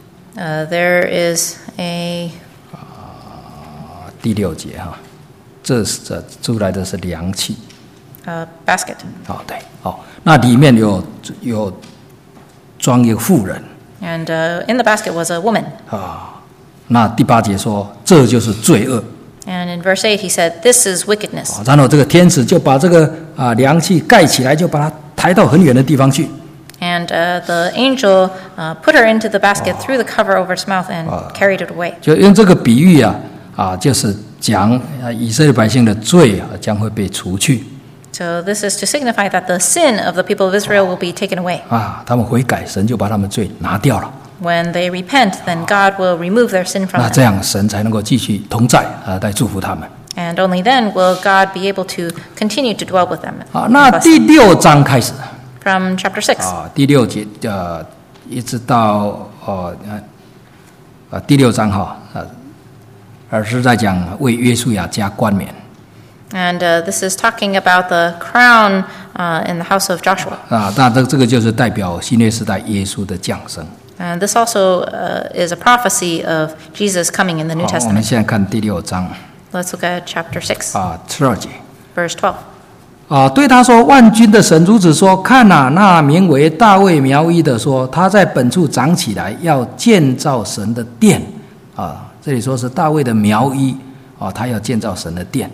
Uh, there is a 啊，第六节哈、这是这出来的是量器 uh, basket. 啊，对，好，那里面有有装一个妇人 And uh, in the basket was a woman. 啊，那第八节说这就是罪恶。 And in verse eight, he said, This is wickedness. 哦然后这个天使就把这个啊量器盖起来，就把它抬到很远的地方去。 And uh, the angel uh, put her into the basket, threw the cover over its mouth, and carried it away. 就用这个比喻啊啊，就是讲啊以色列百姓的罪啊将会被除去 So this is to signify that the sin of the people of Israel will be taken away. 啊，他们悔改，神就把他们罪拿掉了。 When they repent, then God will remove their sin from 那这 them. 样神才能够继续同在啊，来祝福他们 And only then will God be able to continue to dwell with them. 啊。 and 那 bless 第 them. 六章开始 From chapter six, 啊，第六节呃一直到哦呃啊第六章哈啊，而是在讲为约书亚加冠冕。 and uh, this is talking about the crown uh, in the house of Joshua. 啊，那这这个就是代表新约时代耶稣的降生。 And this also uh, is a prophecy of Jesus coming in the New 好，我们 Testament. 现在看第六章 Let's look at chapter six, 啊，十二节 verse twelve. 啊，对他说：“万军的神如此说，看哪，那名为大卫苗裔的说，他在本处长起来，要建造神的殿。”啊，这里说是大卫的苗裔啊，他要建造神的殿。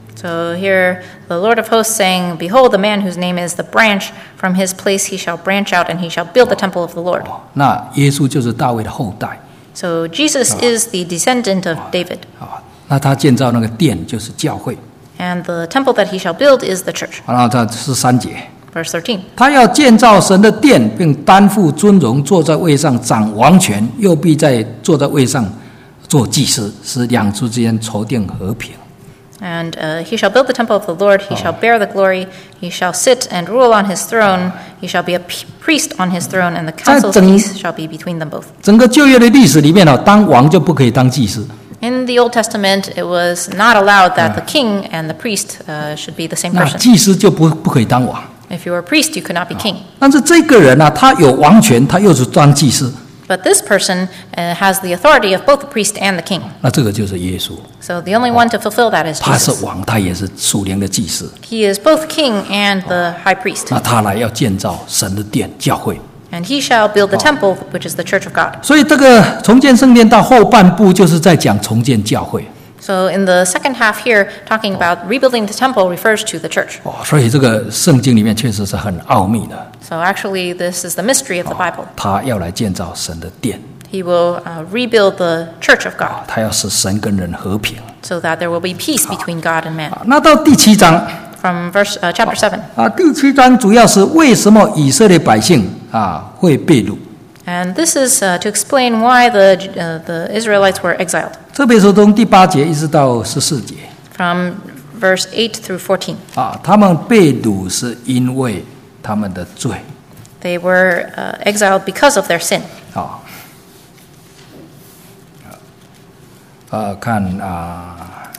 So here the Lord of hosts saying, Behold, the man whose name is the branch, from his place he shall branch out, and he shall build the temple of the Lord. 那耶稣就是大卫的后代 So Jesus is the descendant of David, 啊，那他建造那个殿就是教会。 and the temple that he shall build is the church. 然后这十三节， Verse thirteen. 他要建造神的殿，并担负尊荣，坐在位上掌王权，又必在坐在位上做祭司，使两族之间筹定和平。 And uh, he shall build the temple of the Lord, he shall bear the glory, he shall sit and rule on his throne, he shall be a p- priest on his throne, and the council of 在整- peace shall be between them both. 整个旧约的历史里面哦，当王就不可以当祭司 In the Old Testament, it was not allowed that the king and the priest uh, should be the same 那 person. 祭司就不不可以当王。 If you were a priest, you could not be king. 但是这个人呢、啊，他有王权，他又是当祭司， But this person uh, has the authority of both the priest and the king. 那这个就是耶稣， So the only one to fulfill that is 他是 Jesus. 王，他也是属灵的祭司。 He is both king and the high priest. 那他来要建造神的殿教会， And he shall build the temple, which is the church of God. 所以这个重建圣殿到后半部就是在讲重建教会 So in the second half here, talking about rebuilding the temple refers to the church. 哦，所以这个圣经里面确实是很奥秘的， So actually, this is the mystery of the Bible. 他要来建造神的殿 He will uh, rebuild the church of God 啊，他要使神跟人和平 so that there will be peace between God and man. 啊。那到第七章 From verse uh, chapter seven. 啊，第七章主要是为什么以色列百姓啊会被掳， And this is uh, to explain why the, uh, the Israelites were exiled. 特别是从第八节一直到十四节 From verse eight through fourteen. 啊，他们被掳是因为他们的罪 They were uh, exiled because of their sin. 啊。呃，看啊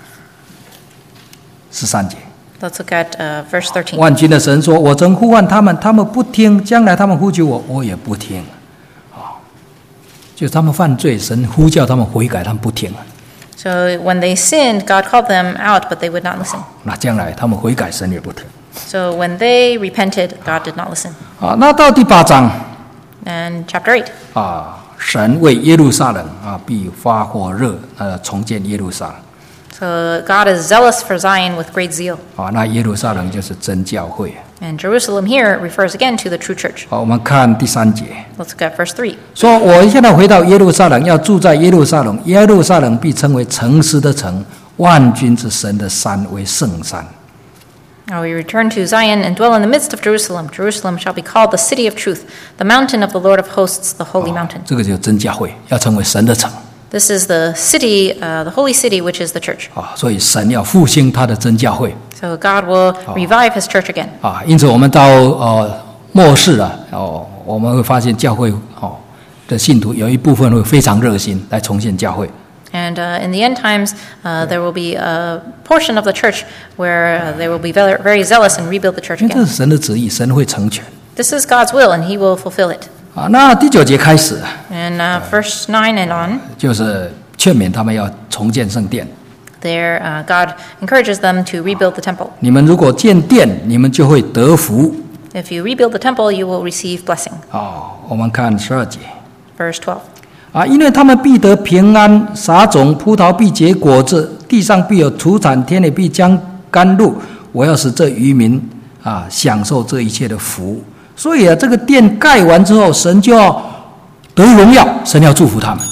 十三节， Let's look at uh, verse thirteen. 万军的神说：“我曾呼唤他们，他们不听；将来他们呼求我，我也不听。”啊，就是他们犯罪，神呼叫他们悔改，他们不听。 So when they sinned, God called them out, but they would not listen. 那将来他们悔改，神也不听。 So when they repented, God did not listen. 啊，那到第八章 And chapter eight. 啊，神为耶路撒冷啊，必发火热，呃，重建耶路撒冷。 So God is zealous for Zion with great zeal. 啊，那耶路撒冷就是真教会。 And Jerusalem here refers again to the true church. 好，我们看第三节。 Let's look at verse three. 说我现在回到耶路撒冷，要住在耶路撒冷，耶路撒冷必称为诚实的城，万军之神的山为圣山。 Now we return to Zion and dwell in the midst of Jerusalem. Jerusalem shall be called the city of truth, the mountain of the Lord of hosts, the holy mountain. 这个就是真教会，要成为神的城 This is the city, uh, the holy city, which is the church. 啊，所以神要复兴他的真教会 So God will revive his church again. 啊。因此，我们到呃末世啊，哦，我们会发现教会哦的信徒有一部分会非常热心来重建教会。 And uh, in the end times, uh, there will be a portion of the church where uh, they will be very, very zealous and rebuild the church 因为这 again. 是神的旨意，神会成全 This is God's will, and He will fulfill it. 啊。那第九节开始 And uh, verse nine and on, 就是劝勉他们要重建圣殿。 there uh, God encourages them to rebuild the temple. 你们如果建殿，你们就会得福。 If you rebuild the temple, you will receive blessing. 哦，我们看十二节 Verse twelve. 啊，因为他们必得平安，撒种，葡萄必结果子，地上必有土产，天也必将甘露。我要使这渔民啊享受这一切的福。所以啊，这个殿盖完之后，神就要得荣耀，神要祝福他们。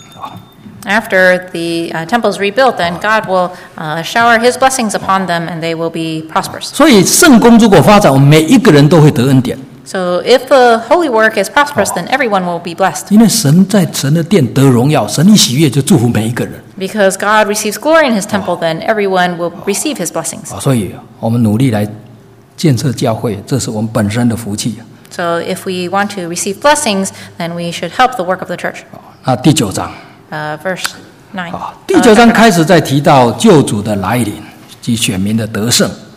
After the uh, temple is rebuilt, then God will uh, shower His blessings upon them, and they will be prosperous. 所以圣工如果发展，我们每一个人都会得恩典， So if the holy work is prosperous, then everyone will be blessed. 因为神在神的殿得荣耀，神一喜悦就祝福每一个人 Because God receives glory in His temple, then everyone will receive His blessings. 啊。所以我们努力来建设教会，这是我们本身的福气。 So if we want to receive blessings, then we should help the work of the church. 那第九章 Uh, verse nine. 啊， Uh, 第九章 chapter 开始在提到救主的来临及选民的得胜。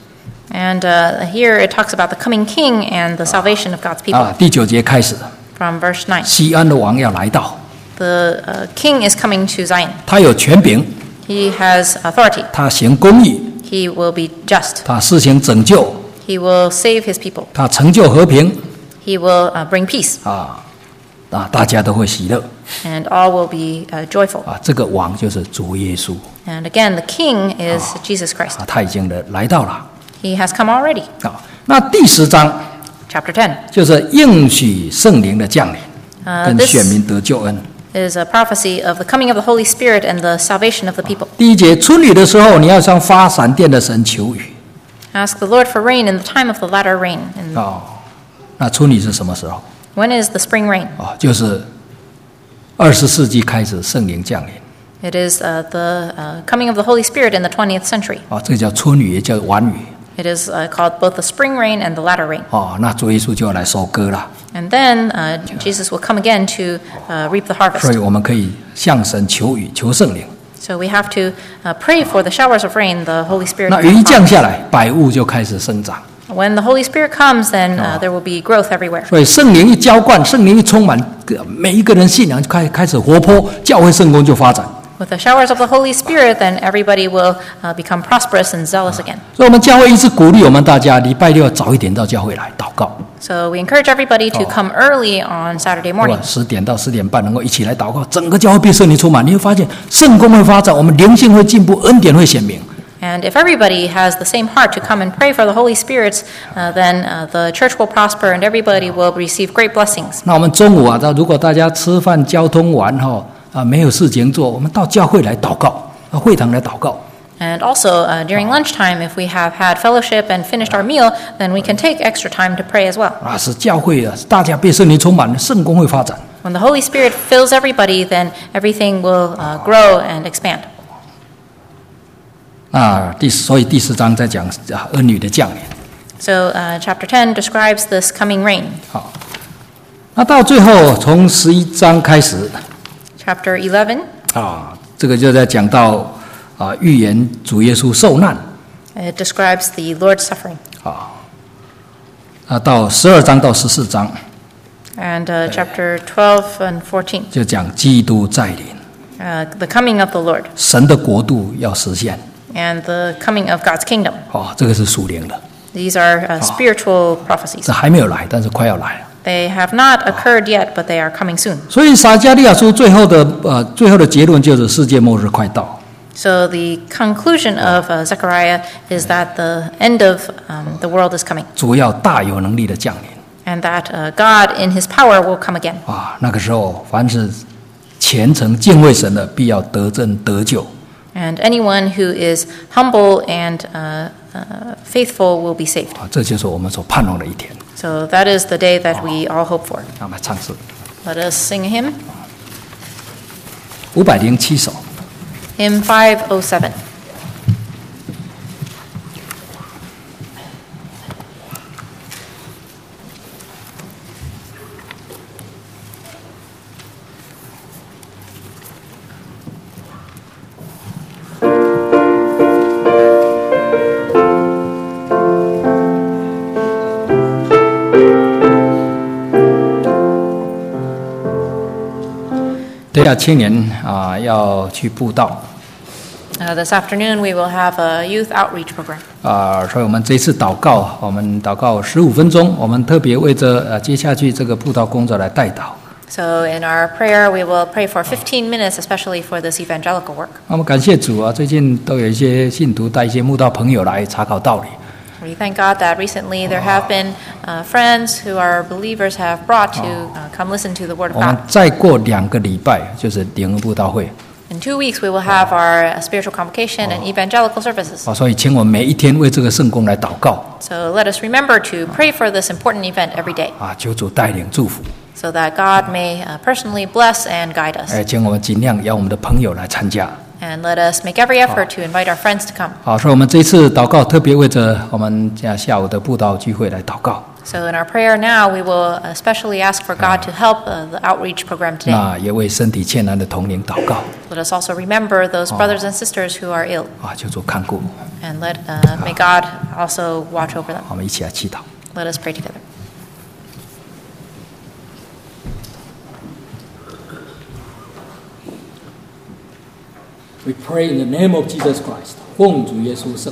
And uh, here it talks about the coming king and the salvation of God's people. 啊，第九节开始， From verse nine, 西安的王要来到， the uh, king is coming to Zion. 他有权柄， He has authority. 他行公义， He will be just. 他施行拯救， He will save his people. 他成就和平 He will uh, bring peace, 啊啊，大家都会喜乐 and all will be uh, joyful. 啊。这个王就是主耶稣 And again, the king is Jesus Christ. 啊，他已经的来到了 He has come already. 啊。那第十章 Chapter ten 就是应许圣灵的降临， Uh, 跟 this 选民得救恩。 is a prophecy of the coming of the Holy Spirit and the salvation of the people. 第一节，春雨的时候，你要向发闪电的神求雨 Ask the Lord for rain in the time of the latter rain. And 哦。那春雨是什么时候？ when is the spring rain? 哦，就是二十世纪开始圣灵降临 It is uh, the uh, coming of the Holy Spirit in the twentieth century. 哦，这个叫春雨，也叫晚雨 It is uh, called both the spring rain and the latter rain. 哦。那主耶稣就要来收割了， And then uh, Jesus will come again to uh, reap the 所以 harvest. 我们可以向神求雨，求圣灵。 So we have to uh, pray for the showers of rain, the Holy Spirit. 那 to 雨一 come. 降下来，百物就开始生长。 When the Holy Spirit comes, then uh, there will be growth everywhere. 所以圣灵一浇灌，圣灵一充满，每一个人信仰就开开始活泼，教会圣工就发展。 With the showers of the Holy Spirit, then everybody will uh, become prosperous and zealous again. 所以我们教会一直鼓励我们大家，礼拜六早一点到教会来祷告。 So we encourage everybody to come early on Saturday 如果 morning. 十点到十点半能够一起来祷告，整个教会被圣灵充满，你会发现圣工会发展，我们灵性会进步，恩典会显明。 And if everybody has the same heart to come and pray for the Holy Spirit, uh, then uh, the church will prosper and everybody will receive great blessings. 那我们中午啊，如果大家吃饭交通完哈啊没有事情做，我们到教会来祷告，到会堂来祷告。 And also, uh, during lunchtime, if we have had fellowship and finished our meal, then we can take extra time to pray as well. 啊，使教会啊，大家被圣灵充满，圣工会发展。 When the Holy Spirit fills everybody, then everything will uh, grow and expand. 啊，第所以第四章在讲啊恩雨的降临。 So uh, chapter ten describes this coming rain. 好，那到最后从十一章开始 Chapter eleven, 啊，这个就在讲到啊预言主耶稣受难 it describes the Lord's suffering. 啊啊到十二章到十四章 And uh, chapter twelve and fourteen, 就讲基督再临， uh, the coming of the Lord 神的国度要实现。 and the coming of God's kingdom. 哦，这个是属灵的， These are uh, spiritual prophecies. 这还没有来，但是快要来了。 They have not occurred yet, but they are coming soon. 所以撒迦利亚书最后的呃最后的结论就是世界末日快到。 So the conclusion of uh, Zechariah is that the end of um, the world is coming, 主要大有能力的降临 and that uh, God in His power will come again. 啊！那个时候，凡是虔诚敬畏神的，必要得正得救。 And anyone who is humble and uh, uh, faithful will be saved. 啊，这就是我们所盼望的一天。 So that is the day that we all hope for. 那么唱诗 Let us sing a hymn. 五百零七首。 Hymn five oh seven. 等下青年啊要去布道 Uh, this afternoon we will have a youth outreach program. 啊，所以我们这次祷告，我们祷告十五分钟，我们特别为着呃接下去这个布道工作来代祷。 So in our prayer we will pray for fifteen minutes, especially for this evangelical work. 那么感谢主啊，最近都有一些信徒带一些慕道朋友来查考道理。 We thank God that recently there have been uh, friends who are believers have brought to uh, come listen to the Word of 我们 God. 再过两个礼拜就是灵恩布道会 In two weeks we will have our uh, spiritual convocation and evangelical services. 啊，所以请我们每一天为这个圣工来祷告 So let us remember to pray for this important event every day, 啊，求主带领祝福。 so that God may uh, personally bless and guide us. 哎，请我们尽量邀我们的朋友来参加。 And let us make every effort to invite our friends to come. 好，所以我们这一次祷告特别为着我们下下午的布道聚会来祷告。 So in our prayer now, we will especially ask for God to help uh, the outreach program today. 那也为身体欠难的同龄祷告 Let us also remember those brothers and sisters who are ill, 啊，就做看顾。 and let uh, may God also watch over them. 我们一起来祈祷。 Let us pray together. We pray in the name of Jesus Christ. 奉主耶稣圣